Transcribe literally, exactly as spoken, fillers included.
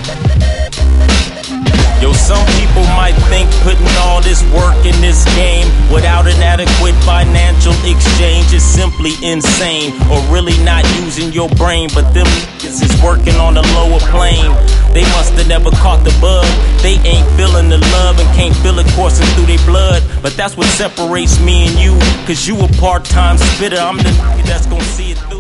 Yo, some people might think putting all this work in this game without an adequate financial exchange is simply insane, or really not using your brain. But them niggas is working on a lower plane. They must have never caught the bug. They ain't feeling the love and can't feel it coursing through their blood. But that's what separates me and you, cause you a part-time spitter, I'm the nigga that's gonna see it.